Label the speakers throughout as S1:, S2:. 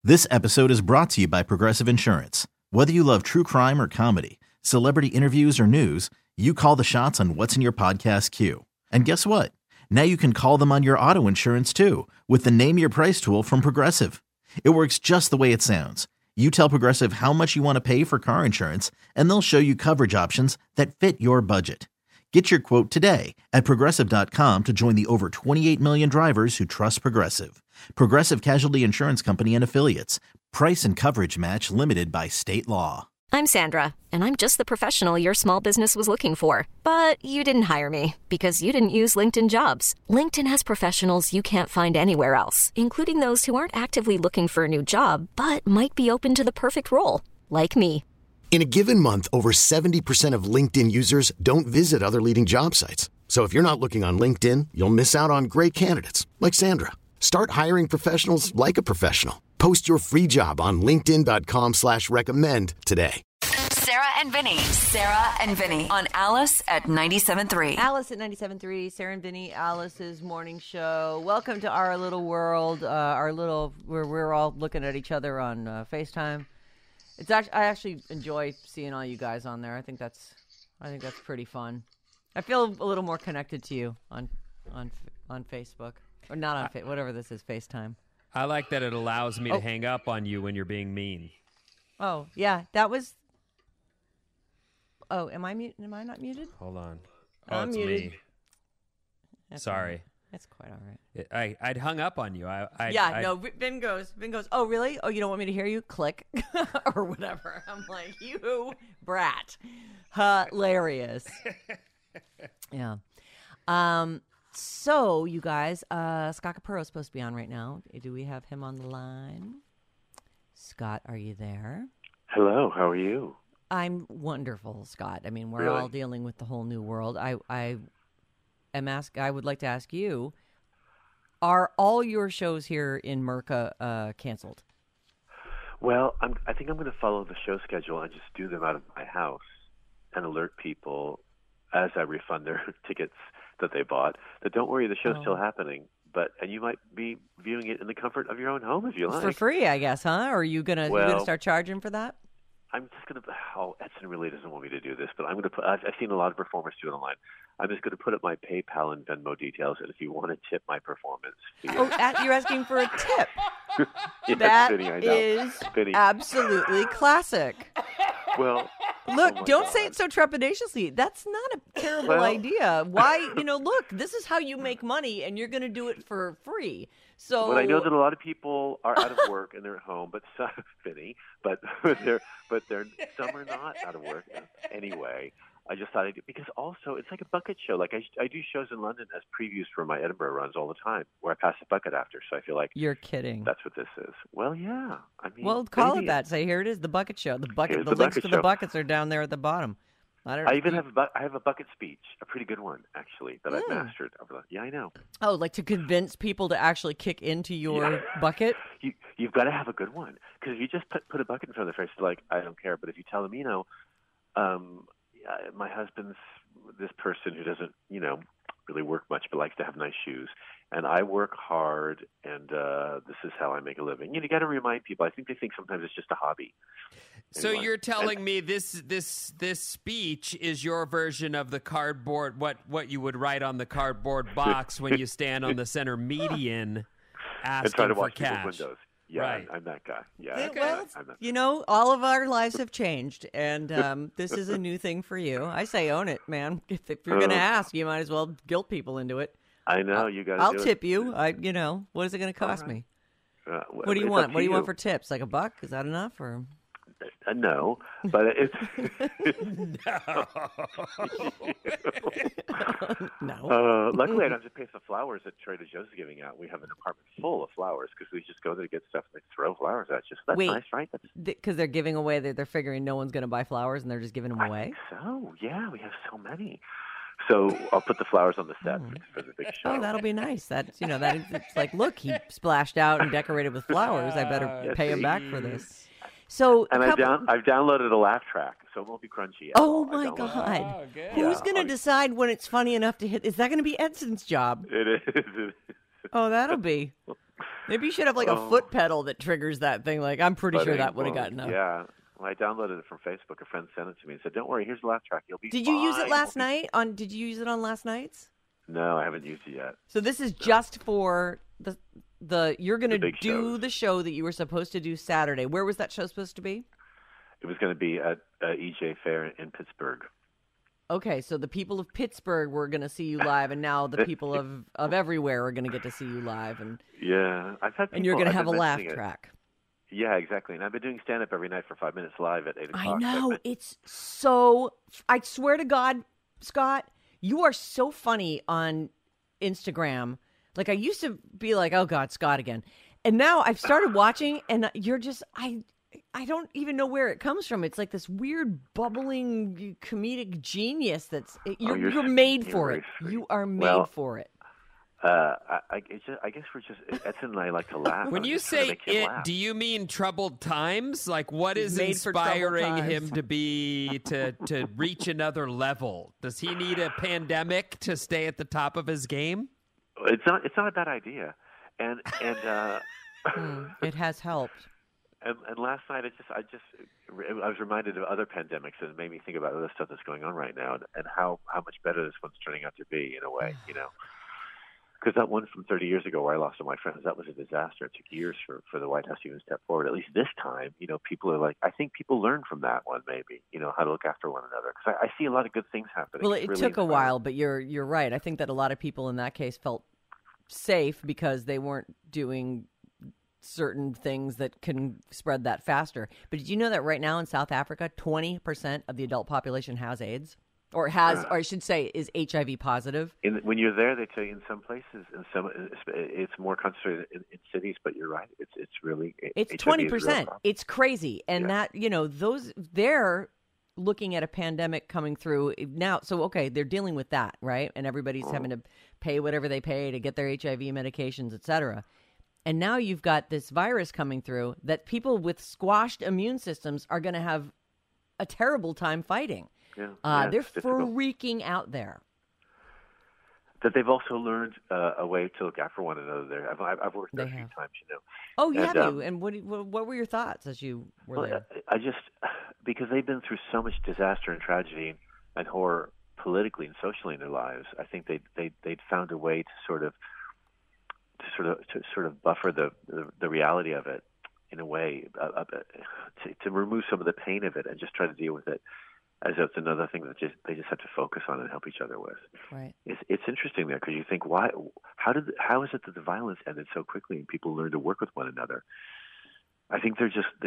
S1: This episode is brought to you by Progressive Insurance. Whether you love true crime or comedy, celebrity interviews or news, you call the shots on what's in your podcast queue. And guess what? Now you can call them on your auto insurance too with the Name Your Price tool from Progressive. It works just the way it sounds. You tell Progressive how much you want to pay for car insurance, and they'll show you coverage options that fit your budget. Get your quote today at Progressive.com to join the over 28 million drivers who trust Progressive. Progressive Casualty Insurance Company and Affiliates. Price and coverage match limited by state law.
S2: I'm Sandra, and I'm just the professional your small business was looking for. But you didn't hire me because you didn't use LinkedIn Jobs. LinkedIn has professionals you can't find anywhere else, including those who aren't actively looking for a new job, but might be open to the perfect role, like me.
S3: In a given month, over 70% of LinkedIn users don't visit other leading job sites. So if you're not looking on LinkedIn, you'll miss out on great candidates like Sandra. Start hiring professionals like a professional. Post your free job on linkedin.com/recommend today.
S4: Sarah and Vinny on Alice at 97.3.
S5: Alice at 97.3, Sarah and Vinny, Alice's morning show. Welcome to our little world, where we're all looking at each other on FaceTime. I actually enjoy seeing all you guys on there. I think that's pretty fun. I feel a little more connected to you on Facebook, or not on whatever this is, FaceTime.
S6: I like that it allows me to hang up on you when you're being mean.
S5: Oh yeah, that was. Oh, am I not muted?
S6: Hold on.
S5: I'm
S6: it's
S5: muted.
S6: me.
S5: That's
S6: Sorry.
S5: Right. That's quite all right.
S6: I'd hung up on you.
S5: Vin goes, oh, really? Oh, you don't want me to hear you? Click. Or whatever. I'm like, you brat. Hilarious. Yeah. So, you guys, Scott Capurro is supposed to be on right now. Do we have him on the line? Scott, are you there?
S7: Hello, how are you?
S5: I'm wonderful, Scott. I mean, we're
S7: Really?
S5: all dealing with the whole new world. I would like to ask you, are all your shows here in Merca canceled?
S7: Well, I think I'm going to follow the show schedule and just do them out of my house and alert people as I refund their tickets that they bought that don't worry, the show's still happening. And you might be viewing it in the comfort of your own home if you like.
S5: For free, I guess, huh? Or are you gonna start charging for that?
S7: I'm just going to. Oh, Edson really doesn't want me to do this, but I'm going to put. I've seen a lot of performers do it online. I'm just going to put up my PayPal and Venmo details, and if you want to tip my performance,
S5: you're asking for a tip.
S7: Yes,
S5: That
S7: Vinny, I know.
S5: is
S7: Vinny.
S5: absolutely classic.
S7: Well,
S5: Look,
S7: oh my
S5: don't
S7: God.
S5: say it so trepidatiously. That's not a terrible idea. Why, look, this is how you make money, and you're going to do it for free. So,
S7: But I know that a lot of people are out of work and they're at home, but some, Vinny, but some are not out of work anyway. I just thought because also it's like a bucket show. Like I do shows in London as previews for my Edinburgh runs all the time, where I pass the bucket after. So I feel like
S5: you're kidding.
S7: That's what this is. Well, yeah. I mean,
S5: well, call it that. Say here it is, the bucket show. The bucket. The links to the buckets are down there at the bottom.
S7: I even have a bucket speech, a pretty good one actually that I've mastered. Yeah, I know.
S5: Oh, like to convince people to actually kick into your bucket.
S7: You've got to have a good one, because if you just put a bucket in front of their face, they're like, I don't care. But if you tell them, my husband's this person who doesn't, really work much but likes to have nice shoes, and I work hard, and this is how I make a living. You got to remind people. I think they think sometimes it's just a hobby.
S6: So you're telling me this speech is your version of the cardboard, what you would write on the cardboard box when you stand on the center median asking
S7: and try to
S6: for
S7: watch
S6: cash.
S7: people's windows. Yeah,
S6: right.
S7: I'm that guy. Yeah,
S6: Okay.
S5: Well, all of our lives have changed, and this is a new thing for you. I say own it, man. If you're going to ask, you might as well guilt people into it.
S7: I know you guys.
S5: I'll tip you. What is it going to cost me? What do you want? What do you want for tips? Like $1? Is that enough? Or
S7: no, but it's
S5: no.
S7: Luckily, I don't have to pay for flowers that Trader Joe's is giving out. We have an apartment full of flowers because we just go there to get stuff and they throw flowers at you. So that's nice, right?
S5: Because they're giving away. They're figuring no one's going to buy flowers, and they're just giving them away.
S7: So yeah, we have so many. So I'll put the flowers on the set for the big show.
S5: Oh, that'll be nice. That's it's like, look, he splashed out and decorated with flowers. I better pay him back for this. So
S7: and I've downloaded a laugh track, so it won't be crunchy.
S5: Oh my God! Who's going to decide when it's funny enough to hit? Is that going to be Edson's job?
S7: It is.
S5: Oh, that'll be. Maybe you should have like a foot pedal that triggers that thing. Like, I'm pretty sure that would have
S7: won't.
S5: gotten up.
S7: Yeah. Well, I downloaded it from Facebook. A friend sent it to me and said, "Don't worry, here's the laugh track. You'll be
S5: Did
S7: fine."
S5: you use it last night? Did you use it on last night's?
S7: No, I haven't used it yet.
S5: So this is just for the you're going to
S7: big
S5: do
S7: shows.
S5: the show that you were supposed to do Saturday. Where was that show supposed to be?
S7: It was going to be at EJ Fair in Pittsburgh.
S5: Okay, so the people of Pittsburgh were going to see you live, and now the people of everywhere are going to get to see you live, and
S7: I've had people,
S5: you're going to
S7: I've
S5: have a
S7: been
S5: laugh
S7: mentioning it.
S5: track.
S7: Yeah, exactly. And I've been doing stand-up every night for 5 minutes live at 8 o'clock.
S5: I know. It's so... I swear to God, Scott, you are so funny on Instagram. Like, I used to be like, oh, God, Scott again. And now I've started watching, and you're just... I don't even know where it comes from. It's like this weird, bubbling, comedic genius that's... You're made for it. You are made for it.
S7: I guess we're just Edson and I like to laugh.
S6: When you say it, do you mean troubled times? Like, what is
S5: Made for troubled
S6: inspiring
S5: times.
S6: him to be to reach another level? Does he need a pandemic to stay at the top of his game?
S7: It's not a bad idea, and
S5: It has helped.
S7: And last night I was reminded of other pandemics, and it made me think about other stuff that's going on right now, and how much better this one's turning out to be in a way, you know. Because that one from 30 years ago where I lost all my friends, that was a disaster. It took years for the White House to even step forward. At least this time, you know, people are like, I think people learned from that one maybe, you know, how to look after one another. Because I see a lot of good things happening.
S5: Well,
S7: It's
S5: it
S7: really
S5: took a
S7: inspiring.
S5: while, but you're right. I think that a lot of people in that case felt safe because they weren't doing certain things that can spread that faster. But did you know that right now in South Africa, 20% of the adult population has AIDS? Or I should say, is HIV positive?
S7: When you're there, they tell you in some places, it's more concentrated in cities. But you're right; it's really
S5: It's
S7: HIV is a real
S5: 20%.
S7: problem.
S5: It's crazy, and that they're looking at a pandemic coming through now. So okay, they're dealing with that, right? And everybody's having to pay whatever they pay to get their HIV medications, et cetera. And now you've got this virus coming through that people with squashed immune systems are going to have a terrible time fighting.
S7: Yeah,
S5: they're
S7: it's difficult.
S5: freaking out there.
S7: That they've also learned a way to look after one another. There, I've worked there a few times, you know.
S5: Oh, you
S7: And,
S5: have you? And what were your thoughts as you were there?
S7: I just because they've been through so much disaster and tragedy and horror politically and socially in their lives. I think they'd found a way to sort of buffer the reality of it in a way to remove some of the pain of it and just try to deal with it as if it's another thing that they just have to focus on and help each other with.
S5: Right.
S7: It's interesting there because you think how is it that the violence ended so quickly and people learned to work with one another? I think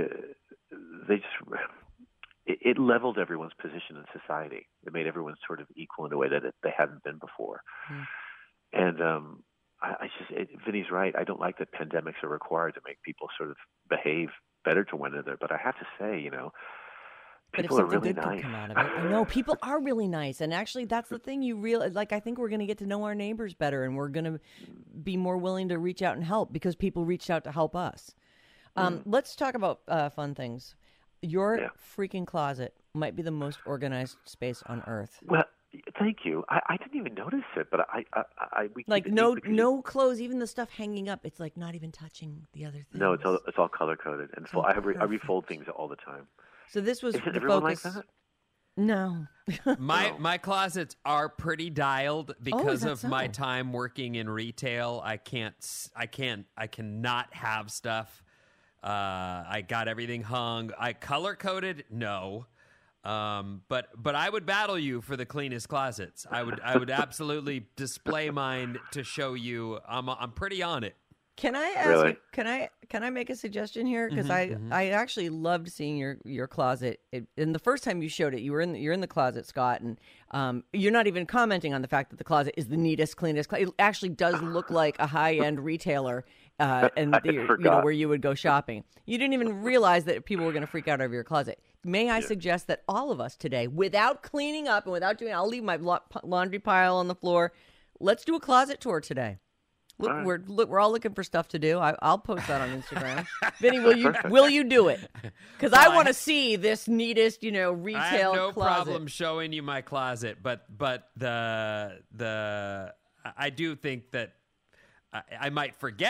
S7: it leveled everyone's position in society. It made everyone sort of equal in a way that they hadn't been before. And Vinny's right. I don't like that pandemics are required to make people sort of behave better to one another. But I have to say, you know,
S5: But if
S7: people are
S5: something
S7: really
S5: good
S7: nice.
S5: can come out of it, I know people are really nice, and actually, that's the thing. I think we're going to get to know our neighbors better, and we're going to be more willing to reach out and help because people reached out to help us. Let's talk about fun things. Your freaking closet might be the most organized space on earth.
S7: Well, thank you. I didn't even notice it, but we
S5: Like
S7: keep it
S5: no
S7: neat because
S5: no clothes, even the stuff hanging up. It's like not even touching the other things.
S7: No, it's all color coded and full. I
S5: perfect.
S7: refold things all the time.
S5: So this was
S7: Isn't
S5: the
S7: everyone
S5: focus.
S7: like that?
S5: No.
S6: My closets are pretty dialed because
S5: that
S6: of my
S5: so?
S6: time working in retail. I cannot have stuff. I got everything hung. I color coded, no. But I would battle you for the cleanest closets. I would absolutely display mine to show you. I'm pretty on it.
S5: Can I ask?
S7: Really?
S5: Can I make a suggestion here? Because I actually loved seeing your closet. And the first time you showed it, you're in the closet, Scott, and you're not even commenting on the fact that the closet is the neatest, cleanest. It actually does look like a high end retailer, and where you would go shopping. You didn't even realize that people were going to freak out over your closet. May I suggest that all of us today, without cleaning up and without doing, I'll leave my laundry pile on the floor. Let's do a closet tour today. Look,
S7: Right.
S5: we're all looking for stuff to do. I'll post that on Instagram. Vinny, will you do it? Because I want to see this neatest, retail
S6: I have no
S5: closet.
S6: problem showing you my closet, but I do think that I might forget.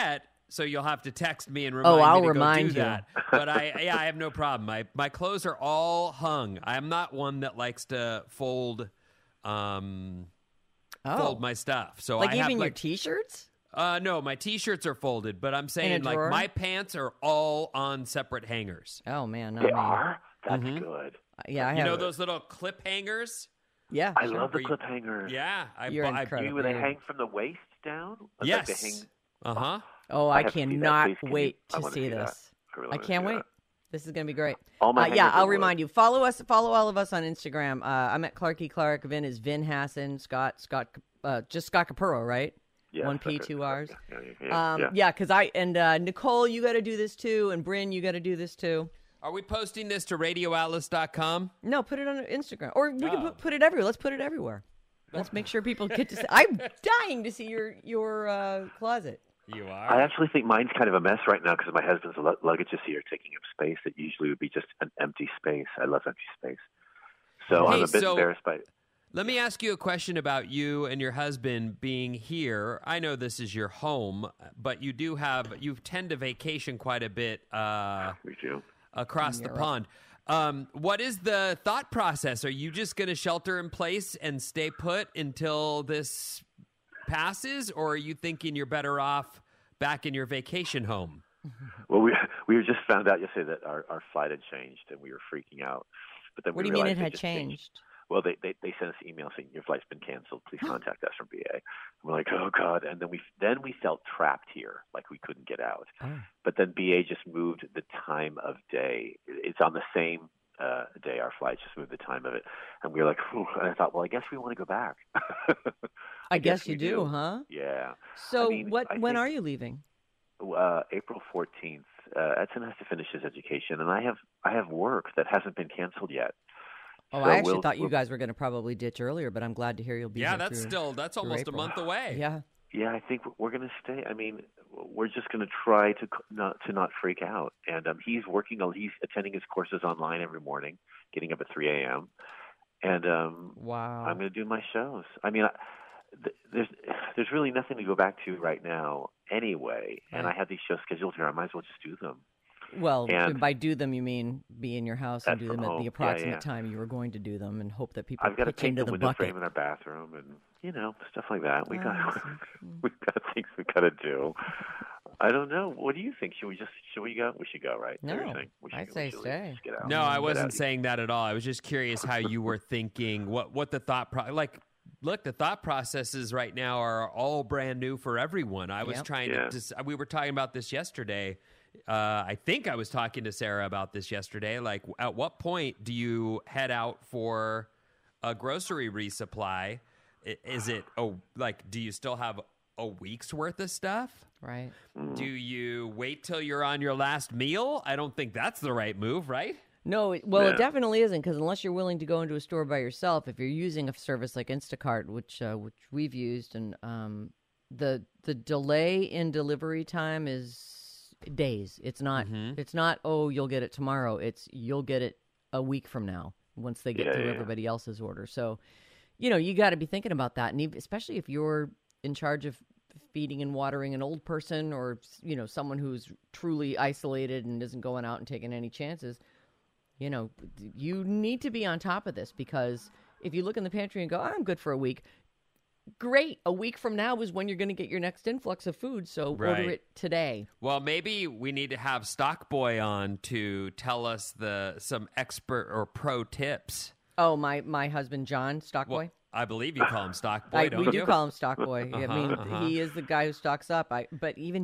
S6: So you'll have to text me and
S5: Oh,
S6: remind
S5: I'll
S6: me to
S5: remind
S6: go
S5: you.
S6: do that. But I have no problem. My clothes are all hung. I'm not one that likes to fold my stuff. So
S5: Like
S6: I have
S5: even your T-shirts?
S6: no, my T-shirts are folded, but I'm saying like
S5: drawer?
S6: my pants are all on separate hangers.
S5: Oh man, not
S7: They
S5: me.
S7: are? That's good.
S5: Yeah, I
S6: You
S5: have.
S6: know those little clip hangers?
S5: Yeah,
S7: I
S5: sure.
S7: love the
S6: Where you-
S7: clip hangers.
S6: Yeah,
S5: You're
S6: I
S5: incredible.
S7: Where they hang from the waist down? Like
S6: Yes.
S7: they hang...
S6: Uh-huh.
S5: Oh,
S7: I
S5: I
S7: have to see that.
S5: cannot
S7: Please, can you-
S5: wait
S7: I
S5: to
S7: wanna
S5: see
S7: see that.
S5: this.
S7: I really
S5: I
S7: wanna
S5: can't
S7: see
S5: wait.
S7: that.
S5: This is going to be great.
S7: All my
S5: yeah,
S7: hangers
S5: I'll
S7: are
S5: remind
S7: wood.
S5: you. Follow all of us on Instagram. I'm at Clarky Clark. Vin is Vin Hassan. Scott, just Scott Capurro, right?
S7: Yeah,
S5: 1P,
S7: okay.
S5: 2 R's.
S7: Yeah.
S5: Yeah, because Nicole, you got to do this too, and Bryn, you got to do this too.
S6: Are we posting this to radioatlas.com?
S5: No, put it on Instagram, or we
S6: Oh.
S5: can put it everywhere. Let's put it everywhere. Let's make sure people get to see. I'm dying to see your closet.
S6: You
S7: I
S6: are?
S7: actually think mine's kind of a mess right now because my husband's luggage is here taking up space that usually would be just an empty space. I love empty space. So
S6: Hey,
S7: I'm a bit
S6: so-
S7: embarrassed by it.
S6: Let me ask you a question about you and your husband being here. I know this is your home, but you tend to vacation quite a bit
S7: We do.
S6: across the pond. What is the thought process? Are you just going to shelter in place and stay put until this passes, or are you thinking you're better off back in your vacation home?
S7: Well, we were just found out yesterday that our flight had changed, and we were freaking out. But then
S5: What do
S7: we
S5: you mean it
S7: realized they
S5: had
S7: just
S5: changed?
S7: Well, they sent us an email saying your flight's been canceled. Please contact us from BA. And we're like, oh God! And then we felt trapped here, like we couldn't get out.
S5: Oh.
S7: But then BA just moved the time of day. It's on the same day. Our flight just moved the time of it, and we were like, "Phew." And I thought, well, I guess we want to go back.
S5: I guess you
S7: we
S5: do, huh?
S7: Yeah.
S5: So
S7: I mean, I
S5: when
S7: think-
S5: are you leaving?
S7: April 14th. Edson has to finish his education, and I have work that hasn't been canceled yet.
S5: Oh,
S7: So
S5: I actually
S7: we'll-
S5: thought you
S7: we'll-
S5: guys were going to probably ditch earlier, but I'm glad to hear you'll be
S6: Yeah,
S5: here
S6: that's
S5: through
S6: almost a
S5: April.
S6: month away.
S5: Yeah.
S7: Yeah, I think we're going to stay. I mean, we're just going to try to not freak out. And he's attending his courses online every morning, getting up at 3 a.m. And
S5: Wow.
S7: I'm going to do my shows. I mean, there's really nothing to go back to right now anyway. And I have these shows scheduled here. I might as well just do them.
S5: Well,
S7: And-
S5: by do them, you mean be in your house and
S7: That's
S5: do
S7: from
S5: them at
S7: home.
S5: the
S7: Yeah,
S5: approximate
S7: yeah.
S5: time you were going to do them, and hope that people
S7: I've got to
S5: pitch
S7: paint
S5: into
S7: the
S5: the
S7: window
S5: bucket.
S7: frame in our bathroom, and stuff like that. We
S5: Oh,
S7: got
S5: I see.
S7: we got things we got to do. I don't know. What do you think? Should we go? We should go, right?
S5: No,
S7: Seriously.
S5: I'd say stay.
S7: Just get out.
S6: No, I
S7: Get
S6: wasn't
S7: out.
S6: saying that at all. I was just curious how you were thinking, what the thought look, the thought processes right now are all brand new for everyone. I was
S5: Yep.
S6: trying
S7: Yeah.
S6: to we were talking about this yesterday. I think I was talking to Sarah about this yesterday. Like, at what point do you head out for a grocery resupply? Is it do you still have a week's worth of stuff?
S5: Right.
S6: Do you wait till you're on your last meal? I don't think that's the right move, right?
S5: No, it
S7: Yeah.
S5: definitely isn't, because unless you're willing to go into a store by yourself, if you're using a service like Instacart, which we've used, and the delay in delivery time is days. It's not. It's not. Oh, you'll get it tomorrow. It's you'll get it a week from now once they get
S7: Yeah,
S5: through
S7: yeah.
S5: everybody else's order. So, you got to be thinking about that, and especially if you're in charge of feeding and watering an old person, or someone who's truly isolated and isn't going out and taking any chances. You need to be on top of this, because if you look in the pantry and go, I'm good for a week, great. A week from now is when you're going to get your next influx of food, so
S6: Right.
S5: order it today.
S6: Well, maybe we need to have Stockboy on to tell us some expert or pro tips.
S5: Oh, my husband, John Stockboy.
S6: Well, I believe you call him Stockboy, don't
S5: We
S6: you?
S5: do call him Stockboy. I mean,
S6: Uh-huh.
S5: he is the guy who stocks up. But even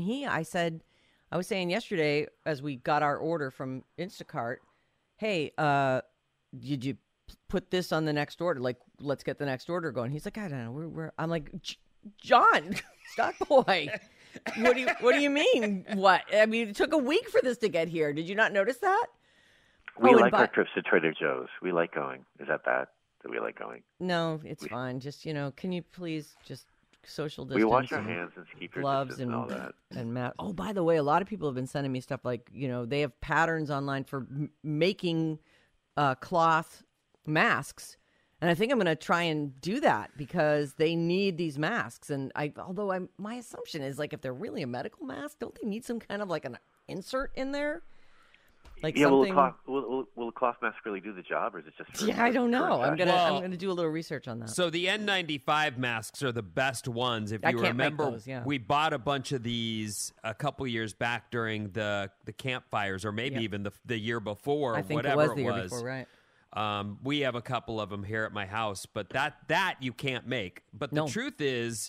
S5: I was saying yesterday, as we got our order from Instacart, hey, did you put this on the next order? Like, let's get the next order going. He's like, I don't know. I'm like, John, Stockboy. What do you mean? What? I mean, it took a week for this to get here. Did you not notice that?
S7: We
S5: and
S7: like our trips to Trader Joe's. We like going. Is that bad? That we like going?
S5: No, it's fine. Just can you please just social distance?
S7: We wash our
S5: and
S7: hands and keep your
S5: gloves
S7: distance and all that.
S5: and masks. Oh, by the way, a lot of people have been sending me stuff like they have patterns online for making cloth masks, And I think I'm going to try and do that because they need these masks. And my assumption is like if they're really a medical mask, don't they need some kind of like an insert in there? Like something.
S7: Will a cloth mask really do the job, or is it just?
S5: I don't know. I'm gonna do a little research on that.
S6: So the N95 masks are the best ones. If you remember, we bought a bunch of these a couple years back during the campfires, or maybe even the year before.
S5: I think
S6: whatever
S5: it was the year before, right?
S6: We have a couple of them here at my house, but that you can't make. But the truth is,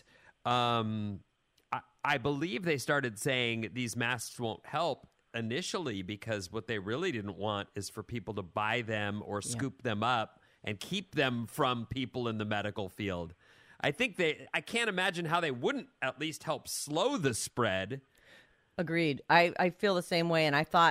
S6: I believe they started saying these masks won't help initially because what they really didn't want is for people to buy them or scoop them up and keep them from people in the medical field. I can't imagine how they wouldn't at least help slow the spread.
S5: Agreed. I feel the same way. And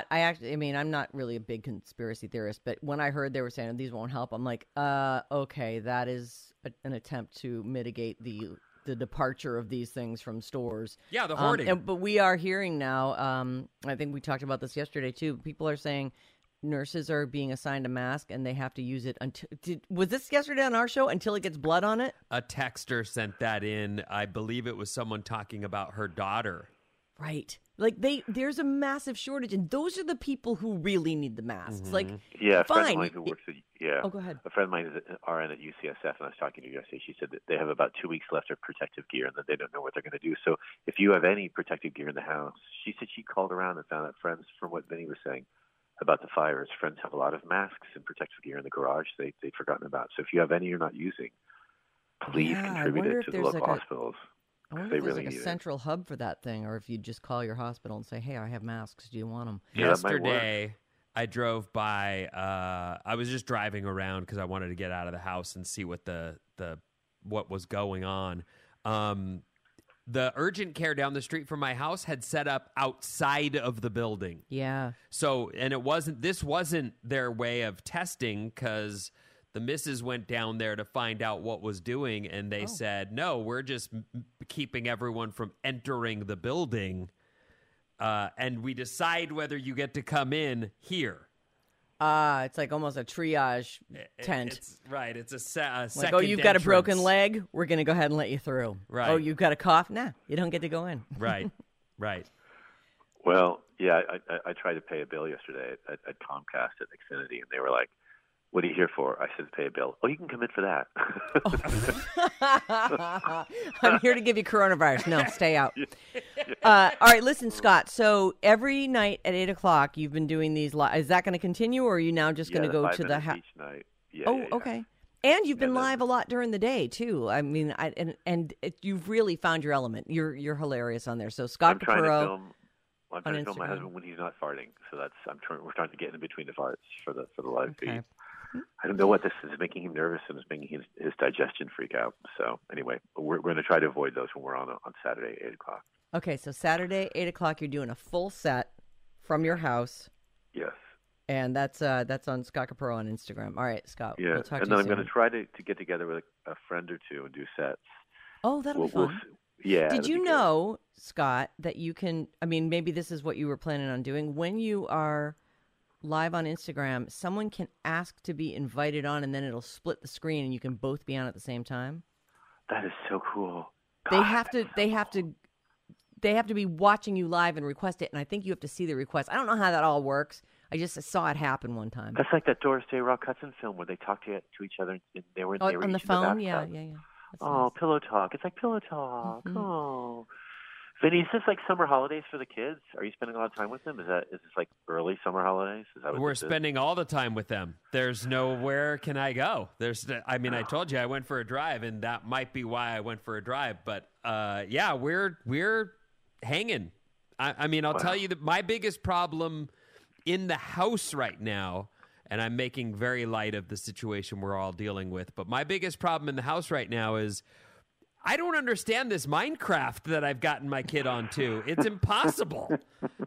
S5: I'm not really a big conspiracy theorist, but when I heard they were saying these won't help, I'm like, okay, that is an attempt to mitigate the departure of these things from stores.
S6: Yeah, the hoarding.
S5: But we are hearing now, I think we talked about this yesterday too, people are saying nurses are being assigned a mask and they have to use it until... was this yesterday on our show? Until it gets blood on it?
S6: A texter sent that in. I before it was someone talking about her daughter.
S5: Right. Like there's a massive shortage, and those are the people who really need the masks.
S6: Mm-hmm.
S5: Like,
S7: a
S5: fine.
S7: friend of mine who works at
S5: Oh, go ahead.
S7: A friend of mine is an RN at UCSF, and I was talking to her yesterday. She said that they have about 2 weeks left of protective gear, and that they don't know what they're going to do. So, if you have any protective gear in the house, she said she called around and found out friends, from what Vinny was saying about the fires. Friends have a lot of masks and protective gear in the garage they'd forgotten about. So, if you have any you're not using, please contribute it to the local hospitals.
S5: I wonder if there's like a central hub for that thing, or if you just call your hospital and say, hey, I have masks. Do you want them?
S6: Yesterday, I drove by. I was just driving around because I wanted to get out of the house and see what what was going on. The urgent care down the street from my house had set up outside of the building.
S5: Yeah.
S6: So, and this wasn't their way of testing because the missus went down there to find out what was doing, and they said, no, we're just keeping everyone from entering the building, and we decide whether you get to come in here.
S5: It's like almost a triage tent.
S6: It's a second
S5: like, oh, you've got a
S6: entrance.
S5: broken leg? We're going to go ahead and let you through.
S6: Right.
S5: Oh, you've got a cough? Nah, you don't get to go in.
S6: Right.
S7: Well, yeah, I tried to pay a bill yesterday at Comcast at Xfinity, and they were like, what are you here for? I said, pay a bill. Oh, you can come in for that.
S5: I'm here to give you coronavirus. No, stay out. All right, listen, Scott. So every night at 8 o'clock, you've been doing these live. Is that going to continue, or are you now just going to go to the house?
S7: Each night.
S5: Okay. And you've been live a lot during the day too. I mean, you've really found your element. You're hilarious on there. So Scott Capurro.
S7: I'm trying to film my husband when he's not farting. So we're trying to get in between the farts for the live feed. I don't know what this is making him nervous, and it's making his digestion freak out. So anyway, we're going to try to avoid those when we're on Saturday, 8 o'clock.
S5: Okay, so Saturday, 8 o'clock, you're doing a full set from your house.
S7: Yes.
S5: And that's on Scott Capurro on Instagram. All right, Scott.
S7: Yeah,
S5: we'll talk
S7: and
S5: to
S7: then
S5: you
S7: I'm going to try to get together with a friend or two and do sets.
S5: Oh, that'll be fun.
S7: Yeah.
S5: Did you know, Scott, that you can, I mean, maybe this is what you were planning on doing. When you are live on Instagram, someone can ask to be invited on, and then it'll split the screen, and you can both be on at the same time.
S7: That is so cool.
S5: They have to be watching you live and request it, and I think you have to see the request. I don't know how that all works. I just saw it happen one time.
S7: That's like that Doris Day Rock Hudson film where they talk to each other, and they were
S5: on the phone. Yeah.
S7: That's nice. Pillow talk. It's like pillow talk. Mm-hmm. Oh, Vinny, is this like summer holidays for the kids? Are you spending a lot of time with them? Is this like early summer holidays? Is that what
S6: we're spending all the time with them? There's nowhere can I go. I told you I went for a drive, and that might be why I went for a drive. But yeah, we're hanging. I'll tell you that my biggest problem in the house right now, and I'm making very light of the situation we're all dealing with, but my biggest problem in the house right now is I don't understand this Minecraft that I've gotten my kid onto. It's impossible.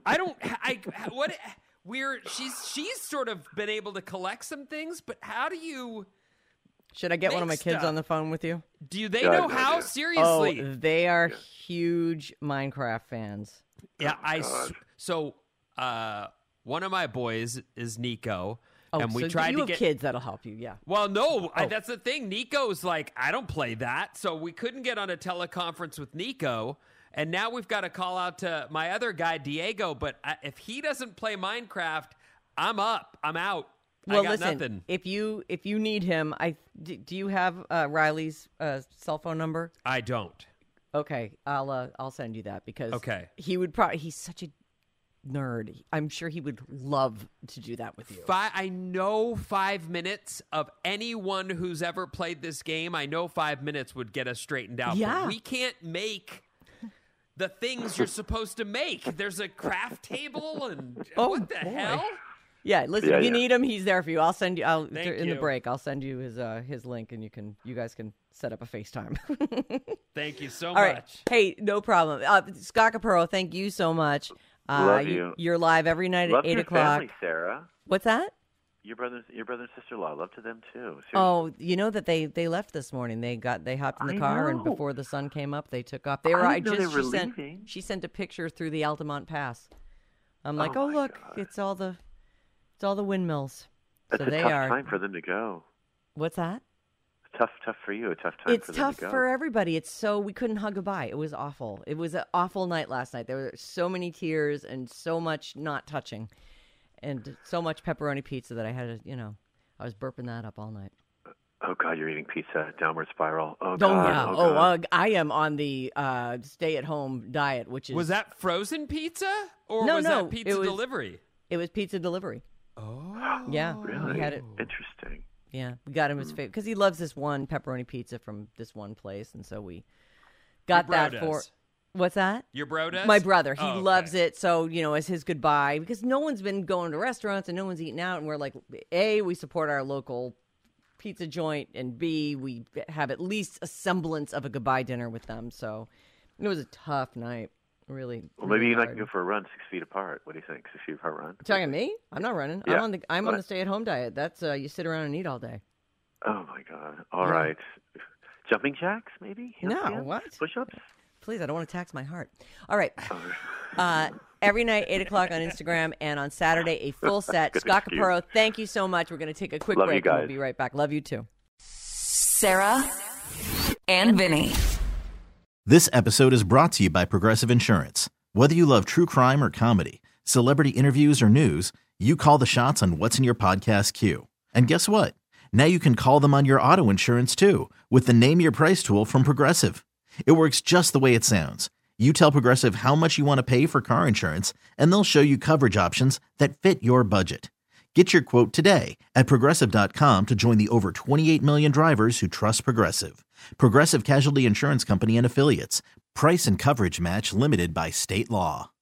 S6: She's sort of been able to collect some things, but how do you...
S5: Should I get one of my kids on the phone with you?
S6: Do they know how?
S7: Yeah.
S6: Seriously.
S5: Oh, they are huge Minecraft fans.
S6: Yeah, one of my boys is Nico,
S5: Oh,
S6: and we
S5: so
S6: tried
S5: you
S6: to
S5: have
S6: get
S5: kids that'll help you. Yeah.
S6: Well, no, that's the thing. Nico's like, I don't play that. So we couldn't get on a teleconference with Nico. And now we've got to call out to my other guy, Diego. But if he doesn't play Minecraft, I'm up. I'm out.
S5: Well,
S6: I got
S5: listen,
S6: nothing.
S5: if you need him, do you have Riley's cell phone number?
S6: I don't.
S5: Okay, I'll send you that because
S6: Okay.
S5: he's such a nerd. I'm sure he would love to do that with you.
S6: I know 5 minutes of anyone who's ever played this game. I know 5 minutes would get us straightened out.
S5: Yeah.
S6: But we can't make the things you're supposed to make. There's a craft table and what the hell?
S5: Yeah, listen, if you need him, he's there for you. I'll send you. In the
S6: you.
S5: break, I'll send you his link, and you guys can set up a FaceTime.
S6: Thank you so
S5: All
S6: much.
S5: right. Hey, no problem. Scott Capurro, thank you so much.
S7: Love you.
S5: You're live every night
S7: Love
S5: at 8
S7: your
S5: o'clock.
S7: family, Sarah.
S5: What's that?
S7: Your brother and sister-in-law. Love to them too. Seriously.
S5: Oh, you know that they left this morning. They hopped in the car, and before the sun came up, they took off. They were.
S7: I didn't know they were leaving.
S5: She sent a picture through the Altamont Pass. I'm like, oh look,
S7: God.
S5: it's all the windmills.
S7: That's
S5: so
S7: a
S5: they
S7: tough
S5: are.
S7: time for them to go.
S5: What's that?
S7: Tough for you. A tough time
S5: It's
S7: for
S5: tough
S7: them to go.
S5: for everybody. It's so we couldn't hug goodbye. It was awful. It was an awful night last night. There were so many tears and so much not touching, and so much pepperoni pizza that I had to, I was burping that up all night.
S7: Oh God, you're eating pizza, downward spiral. Oh
S5: Oh
S7: God.
S5: yeah.
S7: Oh, God.
S5: I am on the stay-at-home diet, which is
S6: Was that frozen pizza or
S5: No,
S6: was
S5: no,
S6: that pizza
S5: it was-
S6: delivery?
S5: It was pizza delivery.
S6: Oh.
S5: Yeah,
S7: Really?
S5: we had it.
S7: Interesting.
S5: Yeah, we got him his favorite because he loves this one pepperoni pizza from this one place, and so we got
S6: Your bro
S5: that for.
S6: does.
S5: What's that?
S6: Your bro does?
S5: My brother, he
S6: Oh, okay.
S5: loves it. So, as his goodbye, because no one's been going to restaurants and no one's eating out. And we're like, A, we support our local pizza joint, and B, we have at least a semblance of a goodbye dinner with them. So it was a tough night, really.
S7: Well, maybe
S5: really
S7: you
S5: hard.
S7: can go for a run 6 feet apart. What do you think? 6 feet apart run?
S5: Talking to me? I'm not running.
S7: Yeah.
S5: I'm on the
S7: What?
S5: stay-at-home diet. That's you sit around and eat all day.
S7: Oh my God. All
S5: Yeah.
S7: right. Jumping jacks, maybe?
S5: No,
S7: Handstands?
S5: what?
S7: Push-ups?
S5: Please, I don't want to tax my heart. All right. Every night, 8 o'clock on Instagram, and on Saturday, a full set.
S7: Good
S5: Scott
S7: excuse.
S5: Capurro, thank you so much. We're going to take a quick
S7: Love you
S5: break, and we'll
S7: guys.
S5: be right back. Love you, too.
S4: Sarah and Vinny.
S1: This episode is brought to you by Progressive Insurance. Whether you love true crime or comedy, celebrity interviews or news, you call the shots on what's in your podcast queue. And guess what? Now you can call them on your auto insurance too with the Name Your Price tool from Progressive. It works just the way it sounds. You tell Progressive how much you want to pay for car insurance, and they'll show you coverage options that fit your budget. Get your quote today at Progressive.com to join the over 28 million drivers who trust Progressive. Progressive Casualty Insurance Company and Affiliates. Price and coverage match limited by state law.